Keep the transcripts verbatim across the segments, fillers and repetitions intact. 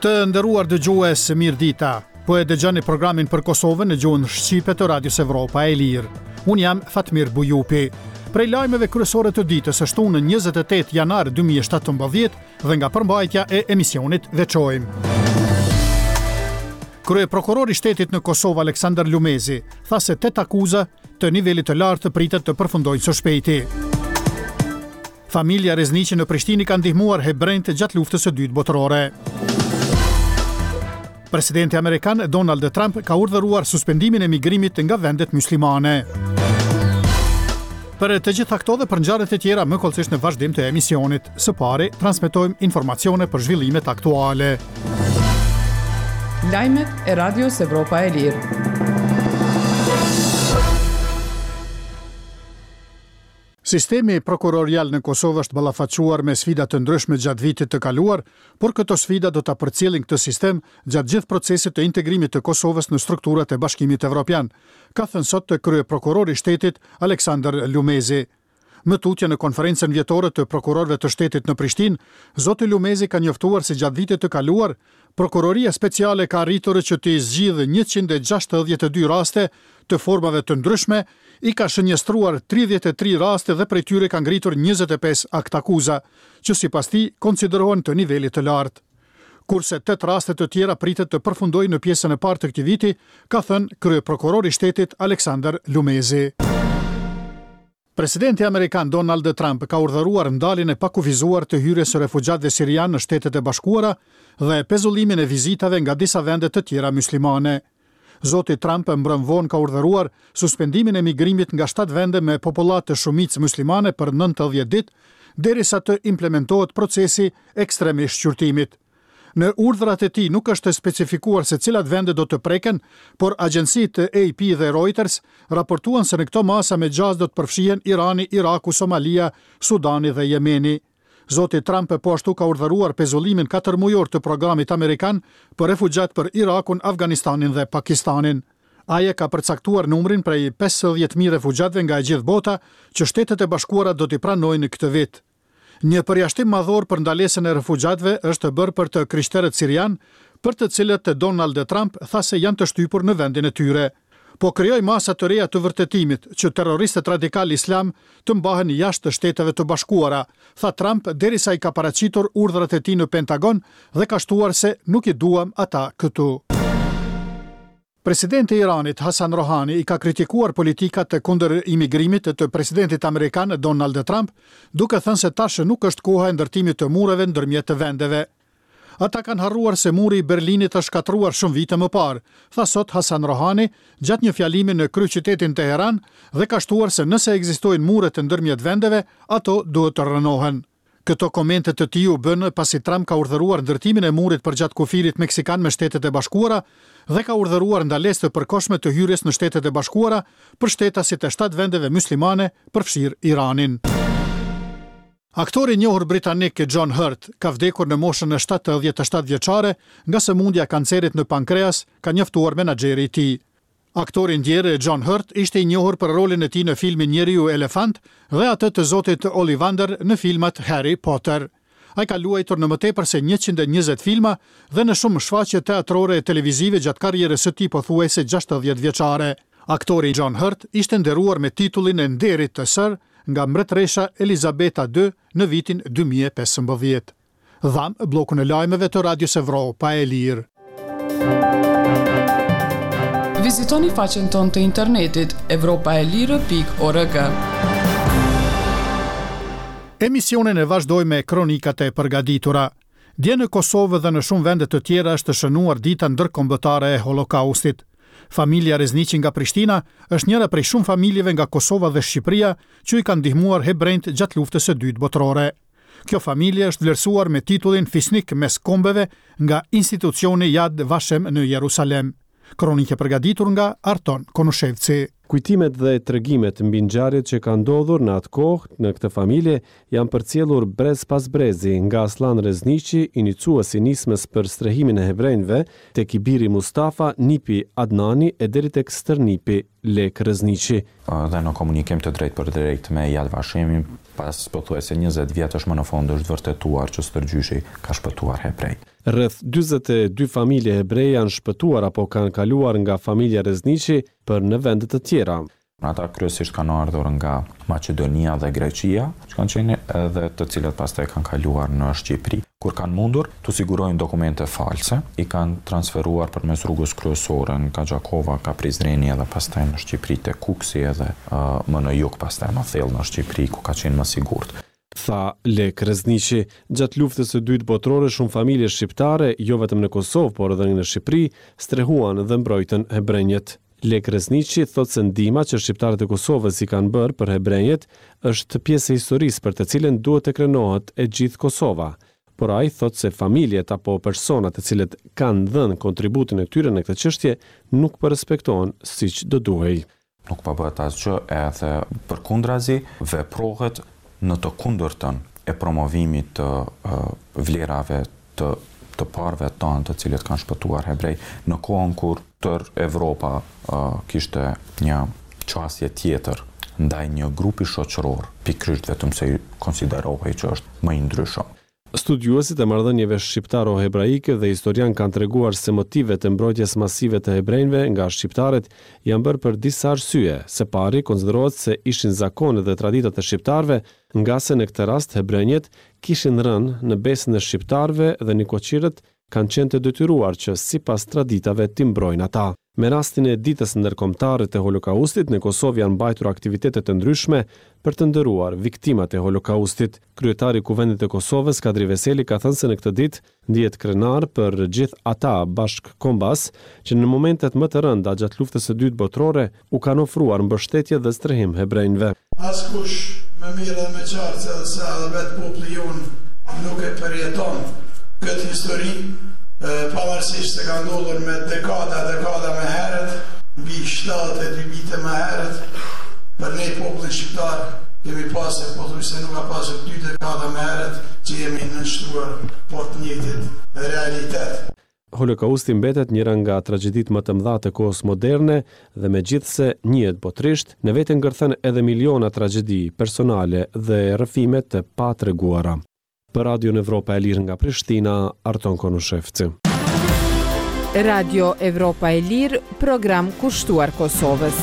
Të nderuar dëgjues, mirë dita. Po e dëgjoni programin për Kosovën në gjuhën shqipe të Radios Evropa e Lirë. Unë jam Fatmir Bujupi. Prej lajmeve kryesore të ditës së shtunë njëzet e tetë janar dy mijë e shtatëmbëdhjetë dhe nga përmbajtja e emisionit veçojmë. Krye prokurori i shtetit në Kosovë Aleksandar Lumezi tha se tetë akuza të nivelit të lartë pritet të përfundojnë së shpejti. Familja Rezniqi në Prishtinë ka ndihmuar hebrejt gjatë luftës së dytë botërore. Presidenti amerikan Donald Trump ka urdhëruar suspendimin e migrimit nga vendet muslimane. Për të gjitha këto dhe për ngjarjet e tjera më kollësisht në vazhdim të emisionit, së pari transmetojmë informacione për zhvillimet aktuale. Lajmet e Radios Evropa e Lirë. Sistemi prokurorial në Kosovë është ballafaquar me sfida të ndryshme gjatë vitit të kaluar, por këto sfida do ta përcjellin këtë sistem gjatë gjithë procesit të integrimit të Kosovës në strukturat e Bashkimit Evropian, ka thënë sot të krye prokurori i shtetit Aleksandar Lumezi. Më tutje në konferencën vjetore të prokurorëve të shtetit në Prishtinë, zoti Lumezi ka njoftuar se gjatë vitit të kaluar, prokuroria speciale ka arritur që të zgjidhë njëqind e gjashtëdhjetë e dy raste të formave të ndryshme, i ka shënjestruar tridhjetë e tri raste dhe prej tyre ka ngritur njëzet e pesë akt akuza, që sipas tij konsiderohen të nivelit të lartë. Kurse tetë raste të tjera pritet të përfundojnë në pjesën e parë të këtij viti, ka thënë krye prokurori i shtetit Aleksandar Lumezi. Presidenti amerikan Donald Trump ka urdhëruar ndaljen e pakufizuar të hyrjes së refugjatëve sirianë në Shtetet e Bashkuara dhe pezullimin e vizitave nga disa vende të tjera muslimane. Zoti Trump mbrëm vonë ka urdhëruar suspendimin e migrimit nga shtatë vende me popullatë të shumicë muslimane për nëntëdhjetë ditë, derisa të implementohet procesi ekstremisht shqyrtimit. Në urdhrat e tij nuk është specifikuar se cilat vende do të preken, por agjencitë A P dhe Reuters raportuan se në këto masa me gjasë do të përfshihen Irani, Iraku, Somalia, Sudani dhe Jemeni. Zoti Trump po ashtu ka urdhëruar pezullimin katër mujor të programit amerikan për refugjat për Irakun, Afganistanin dhe Pakistanin. Ai ka përcaktuar numrin prej pesëdhjetë mijë refugjatëve nga e gjithë bota që Shtetet e Bashkuara do t'i pranojnë këtë vit. Një përjashtim madhor për ndalesën e refugjatëve është bërë për të krishterët sirian, për të cilët Donald Trump tha se janë të shtypur në vendin e tyre. Po krijoi masa të reja të vërtetimit që terroristët radikal islam të mbahen jashtë të Shteteve të Bashkuara, tha Trump derisa i ka paraqitur urdhrat e tij në Pentagon dhe ka shtuar se nuk i duam ata këtu. Presidenti i Iranit Hasan Rohani i ka kritikuar politikat e kundër imigrimit të presidentit amerikan Donald Trump, duke thënë se tash nuk është koha e ndërtimit të mureve ndërmjet të vendeve. Ata kanë harruar se muri i Berlinit është shkatruar shumë vite më parë, tha sot Hasan Rohani gjatë një fjalimi në kryeqytetin Teheran dhe ka shtuar se nëse ekzistojnë mure të ndërmjet vendeve, ato duhet të rënohen. Këto komente të tij u bën pasi Trump ka urdhëruar ndërtimin e murit përgjatë kufirit meksikan me Shtetet e Bashkuara dhe ka urdhëruar ndalesë të përkohshme të hyrjes në Shtetet e Bashkuara për shtetasit e shtatë vendeve muslimane, përfshirë Iranin. Aktori i njohur britanik John Hurt ka vdekur në moshën e shtatëdhjetë e shtatë vjeçare nga sëmundja e kancerit në pankreas, ka njoftuar menaxheri i tij. Aktori ndjerë John Hurt ishte i njohur për rolin e tij në filmin Njeriu Elefant dhe atë të zotit Ollivander në filmat Harry Potter. Ai ka luajtur në më tepër se njëqind e njëzet filma dhe në shumë shfaqje teatrore e televizive gjatë karrierës së tij pothuajse gjashtëdhjetë vjeçare. Aktori John Hurt ishte nderuar me titullin e nderit të Sir nga mbretëresha Elizabeta the në vitin dy mijë e pesëmbëdhjetë. Dham bllokun e lajmeve të Radios Evropa e Lirë. Vizitoni faqen tonë të internetit evropaelire pikë org. Emisionin e vazhdoj me kronikat e përgatitura. Dje në Kosovë dhe në shumë vende të tjera është shënuar dita ndërkombëtare e Holokaustit. Familja Rezniqi nga Prishtina është njëra prej shumë familjeve nga Kosova dhe Shqipëria që i kanë ndihmuar hebrejt gjatë luftës së dytë botërore. Kjo familje është vlerësuar me titullin Fisnik mes kombeve nga institucioni Yad Vashem në Jerusalem. Kronike përgatitur nga Arton Konushevci. Kujtimet dhe tregimet mbi ngjarjet që kanë ndodhur në atë kohë në këtë familje janë përcjellur brez pas brezi nga Aslan Rezniqi, iniciuesi nismës për strehimin e hebrejve, tek i biri Mustafa, nipi Adnani e deri tek stërnipi Lek Rezniqi. Dhe në komunikim të drejt për drejt me Yad Vashemin, pas pothuajse njëzet vjetësh më në fund është vërtetuar që stërgjyshi ka shpëtuar hebrejt. Rreth dyzet e dy familje hebreje janë shpëtuar apo kanë kaluar nga familja Rezniqi për në vende të tjera. Ata kryesisht kanë ardhur nga Maqedonia dhe Greqia, që kanë qenë edhe të cilët pastaj kanë kaluar në Shqipëri. Kur kanë mundur të sigurojnë dokumente false, i kanë transferuar përmes rrugës kryesore nga Gjakova, ka Prizreni edhe pastaj në Shqipëri te Kuksi edhe uh, më në jug pastaj më thellë në Shqipëri ku ka qenë më sigurt. Tha Lek Rezniqi, gjatë luftës së dytë botërore shumë familje shqiptare, jo vetëm në Kosovë, por edhe në Shqipëri, strehuan dhe mbrojtën hebrenjet. Lek Rezniqi thot se ndihma që shqiptarët e Kosovës i kanë bërë për hebrenjet është pjesë e historisë për të cilën duhet të krenohet e gjithë Kosova. Por ai thot se familjet apo personat të cilët kanë dhënë kontributin e tyre në këtë çështje nuk po respektohen siç do duhej. Nuk po bëhet asgjë, edhe përkundrazi veprohet në të kundërtën e promovimit të uh, vlerave të, të parëve tanë të cilët kanë shpëtuar hebrej, në kohën kur tër Evropa uh, kishte një qasje tjetër ndaj një grupi shoqëror, pikërisht vetëm se i konsiderohej që është më i ndryshëm. Studiuesit e marrëdhënieve shqiptaro-hebraike dhe historian kanë treguar se motivet e mbrojtjes masive të hebrejve nga shqiptarët janë bërë për disa arsye. Së pari, konsiderohet se ishin zakonet dhe traditat e shqiptarëve, nga se në këtë rast hebrejët kishin rënë në besën e shqiptarëve dhe nikoqirët kanë qenë të detyruar që sipas traditave t'i mbrojnë ata. Me rastin e ditës ndërkombëtare të Holokaustit, në Kosovë janë mbajtur aktivitete të ndryshme për të nderuar viktimat e Holokaustit. Kryetari i Kuvendit të Kosovës, Kadri Veseli, ka thënë se në këtë ditë ndihet krenar për gjithë ata bashkëkombas që në momentet më të rënda gjatë luftës së dytë botërore u kanë ofruar mbështetje dhe strehim hebrejve. Askush më mirë dhe më qartë se edhe vetë populli jonë nuk e përjeton këtë histori, pavarësisht se ka ndodhur me dekada, dekada me herët, mbi shtatë e dy vite me herët, për ne popullin shqiptar kemi pasur, po thuaj se nuk ka pasur dy dekada me herët që jemi nënshtruar por të njëjtit realitet. Holokausti mbetet njëra nga tragjeditë më të mëdha të kohës moderne dhe megjithse njihet botërisht, në vetë ngërthen edhe miliona tragjedi personale dhe rrëfime të patreguara. Për Radio Evropa e Lirë nga Prishtina, Arton Konushevci. Radio Evropa e Lirë, program kushtuar Kosovës.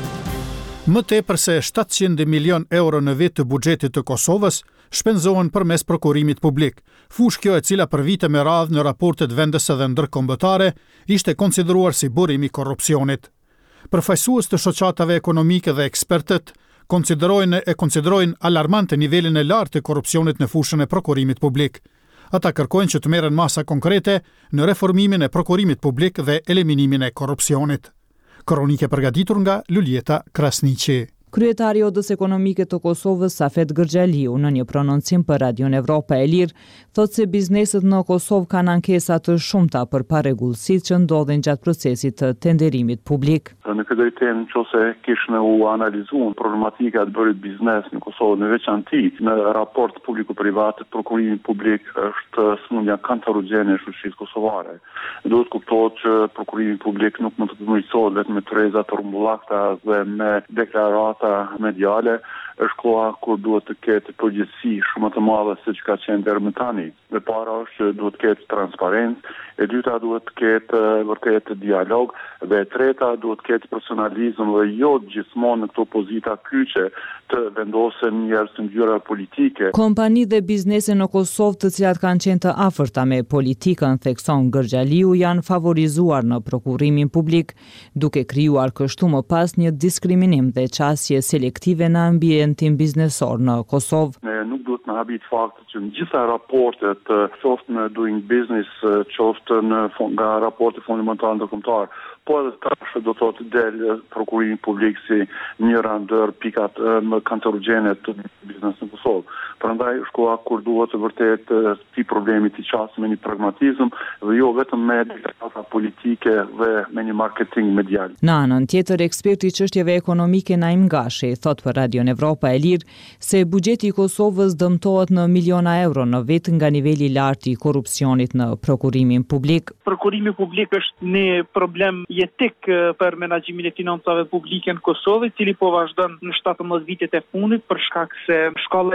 Më tepër se shtatëqind milion euro në vit të buxhetit të Kosovës shpenzohen përmes prokurimit publik. Fushë kjo e cila për vite me radhë në raportet vendese dhe ndërkombëtare ishte konsideruar si burim i korrupsionit. Përfaqësues të shoqatave ekonomike dhe ekspertët konsiderojnë e konsiderojnë alarmante nivelin e lartë të korrupsionit në fushën e prokurimit publik. Ata kërkojnë që të merren masa konkrete në reformimin e prokurimit publik dhe eliminimin e korrupsionit. Kronike përgatitur nga Luljeta Krasniqi. Kryetari i Odës Ekonomike të Kosovës, Safet Gërxhaliu, në një prononcim për Radio Evropa e Lirë, thotë se bizneset në Kosovë kanë ankesa të shumta për parregullësitë që ndodhin gjatë procesit të tenderimit publik. Në këtë drejtim, nëse kishte u analizuar problematika e bërit biznes në Kosovë në veçanti, në raport publiko-privat, prokurimi publik është smundja kancerogjene e shoqërisë kosovare. Duhet kuptohet që prokurimi publik nuk mund të përmirësohet vetëm me tëreza të rrumbullakta dhe me deklarata mediale, është koha kur duhet të ketë përgjegjësi shumë të madhe siç ka qenë deri më tani. E para është që duhet të ketë transparencë, e dyta duhet të ketë vërtet dialog, dhe e treta duhet të ketë profesionalizëm dhe jo gjithmonë në këto pozita kyçe të vendosen njerëz të ngjyra politike. Kompani dhe biznese në Kosovë të cilat kanë qenë të afërta me politikën, thekson Gërxhaliu, janë favorizuar në prokurimin publik, duke krijuar kështu më pas një diskriminim dhe qasje selektive në ambientin biznesor në Kosovë. Ne nuk duhet në habit fakti që në gjitha raportet, qoftë në Doing Business, qoftë në nga raportet fundamentale ndërkombëtar, po edhe tash do të thotë del prokurimi publik si njëra ndër pikat më kancerogjene të biznesit në Kosovë. Prandaj është koha kur duhet të vërtet ti problemi të qasë me një pragmatizëm dhe jo vetëm me deklarata politike dhe me një marketing medial. Në anën tjetër, eksperti i çështjeve ekonomike Naim Gashi thot për Radio Evropa e Lirë se buxheti i Kosovës dëmtohet në miliona euro në vit nga niveli i lartë i korrupsionit në prokurimin publik. Prokurimi publik është një problem jetik për menaxhimin e financave publike në Kosovë, i cili po vazhdon në shtatëmbëdhjetë vitet e fundit për shkak se shkalla e lartë e korrupsionit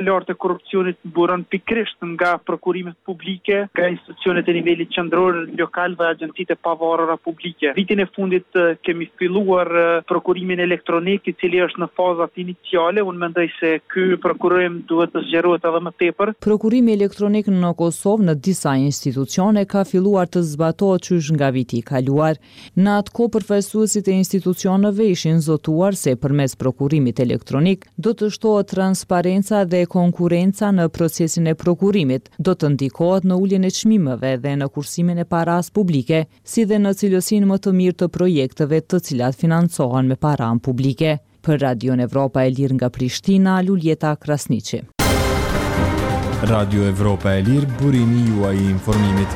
korrupsionit buron pikërisht nga prokurimet publike, nga institucionet e nivelit qendror, lokal dhe agjencitë e pavarura publike. Vitin e fundit kemi filluar prokurimin elektronik, i cili është në fazat iniciale. Unë mendoj se ky prokurim duhet të zgjerohet edhe më tepër. Prokurimi elektronik në Kosovë në disa institucione ka filluar të zbatohet qysh nga viti i kaluar. Në atë kohë përfaqësuesit e institucioneve ishin zotuar se përmes prokurimit elektronik do të shtohet transparenca dhe konkurenca në procesin e prokurimit, do të ndikohet në uljen e çmimeve dhe në kursimin e paras publike, si dhe në cilësinë më të mirë të projekteve të cilat financohen me para publike. Për Radion Evropa e Lirë nga Prishtina, Luljeta Krasniqi. Radio Evropa e Lirë, burimi juaj i informimit.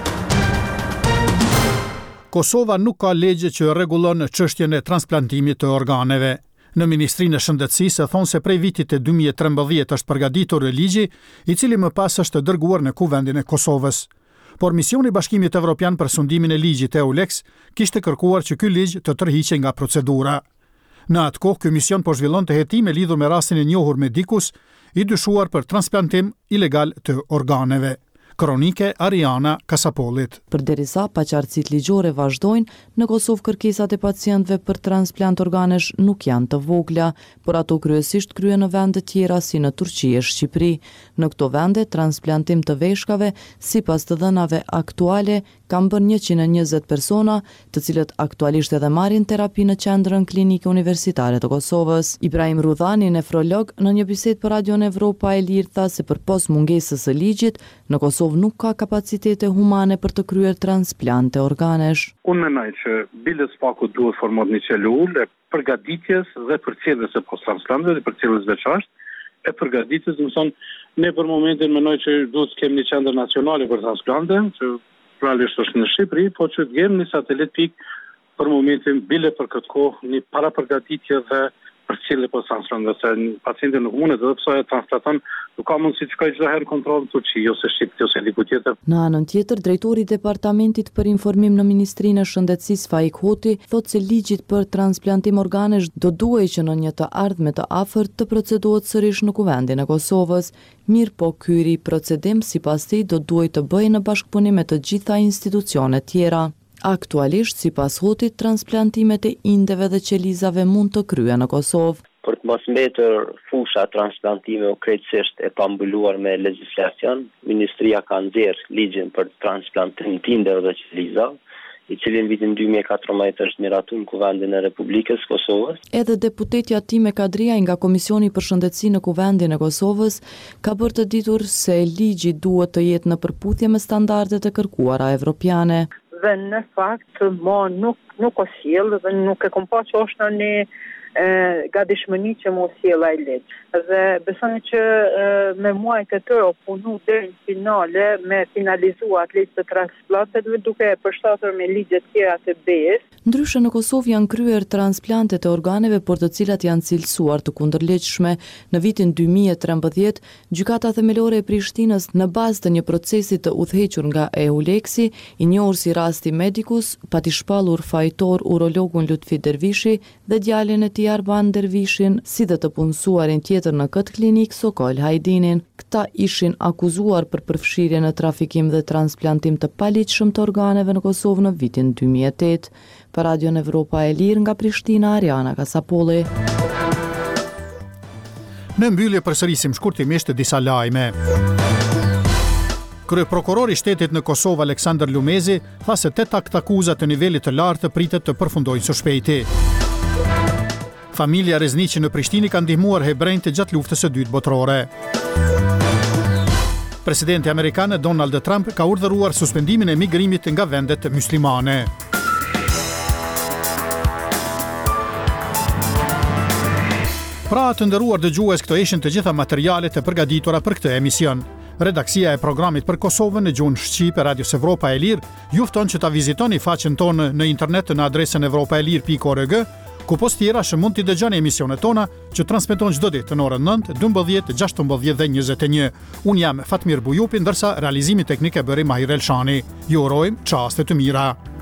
Kosova nuk ka legje që rregullon çështjen e transplantimit të organeve. Në Ministrinë e Shëndetësisë thonë se prej vitit e dy mijë e trembëdhjetë është përgatitur ligji, i cili më pas është dërguar në Kuvendin e Kosovës. Por misioni i Bashkimit Evropian për sundimin e ligjit EULEX kishte kërkuar që ky ligj të tërhiqej nga procedura. Në atë kohë, ky mision po zhvillonte hetime lidhur me rastin e njohur medikus i dyshuar për transplantim ilegal të organeve. Kronike Ariana Kasapolit. Përderisa paqartësitë ligjore vazhdojnë, në Kosovë kërkesat e pacientëve për transplant organesh nuk janë të vogla, por ato kryesisht kryen në vende tjera si në Turqi e Shqipëri. Në këto vende, transplantim të veshkave, sipas të dhënave aktuale, kanë bërë njëqind e njëzet persona, të cilët aktualisht edhe marrin terapi në qendrën klinike universitare të Kosovës. Ibrahim Rudhani, nefrolog, në një bisedë për Radion Evropa e Lirë tha se përpos mungesës së ligjit, në Kosovë nuk ka kapacitete humane për të kryer transplante organesh. Unë mendoj që bile spaku duhet formohet një celulë e përgatitjes dhe përcjelljes së post-transplanteve dhe përcjelljes veçantë e përgatitjes, do të thonë, ne për momentin mendoj që duhet të kemi një qendër nacionale për transplante, që realisht është në Shqipëri, po që të kemi një satelit pik për momentin bile për këtë kohë një parapërgatitje dhe përcjellje post-transplanteve, se pacienti nuk mundet edhe pse e transplanton, nuk ka mundësi të shkojë çdo herë kontroll në Turqi ose Shqipëri ose diku tjetër. Në anën tjetër, drejtori i Departamentit për Informim në Ministrinë e Shëndetësisë Faik Hoti thotë se ligjit për transplantim organesh do duhej që në një të ardhme të afërt të procedohet sërish në Kuvendin e Kosovës. Mirë po ky ri procedim sipas tij do duhej të bëjë në bashkëpunim me të gjitha institucionet tjera. Aktualisht, sipas Hotit, transplantimet e indeve dhe qelizave mund të kryen në Kosovë. Për të mos mbetur fusha transplantime o krejtësisht e pambuluar me legjislacion, Ministria ka nxjerrë ligjin për transplantim të indeve dhe qelizave, i cili në vitin dy mijë e katërmbëdhjetë është miratuar në Kuvendin e Republikës Kosovës. Edhe deputetja Time Kadria nga Komisioni për Shëndetësi në Kuvendin e Kosovës ka bërë të ditur se ligji duhet të jetë në përputhje me standardet e kërkuara evropiane. Dhe në fakt mo nuk nuk o sjell dhe nuk e kom pa që është në një gatishmëri që mos sjell ai ligj. Dhe besoni që e, me muajt e tërë o punu deri në finale me finalizuar ligj të transplanteve duke e përshtatur me ligjet tjera të B E-s. Ndryshe në Kosovë janë kryer transplantet e organeve por të cilat janë cilësuar të kundërligjshme. Në vitin dy mijë e trembëdhjetë, gjykata themelore e Prishtinës në bazë të një procesi të udhëhequr nga EULEX-i, i njohur si rasti Medicus, pati shpallur fajtor urologun Lutfi Dervishi dhe djalin e tij Arban Dervishin, si dhe të punësuarin tjetër në këtë klinik Sokol Hajdinin. Këta ishin akuzuar për përfshirje në trafikim dhe transplantim të paligjshëm të organeve në Kosovë në vitin dy mijë e tetë. Për Radion Evropa e Lirë nga Prishtina, Ariana Kasapolli. Në mbyllje përsërisim shkurtimisht disa lajme. Kryeprokurori i shtetit në Kosovë Aleksandar Lumezi tha se tetë akt akuza të nivelit të lartë pritet të përfundojnë së shpejti. Familja Rezniqi në Prishtinë ka ndihmuar hebrejtë gjatë luftës së dytë botërore. Presidenti amerikan Donald Trump ka urdhëruar suspendimin e migrimit nga vendet muslimane. Pra të nderuar dëgjues, këto ishin të gjitha materialet e përgatitura për këtë emision. Redaksia e programit për Kosovën në gjuhën shqipe Radios Evropa e Lirë ju fton që ta vizitoni faqen tonë në internet në adresën evropaelir pikë org, ku post tjera që mund t'i dëgjoni emisionet tona që transmeton çdo ditë në orën nëntë, dymbëdhjetë, gjashtëmbëdhjetë dhe njëzet e një. Unë jam Fatmir Bujupi, ndërsa realizimi teknik e bëri Mahir Elshani. Ju urojmë çaste të mira.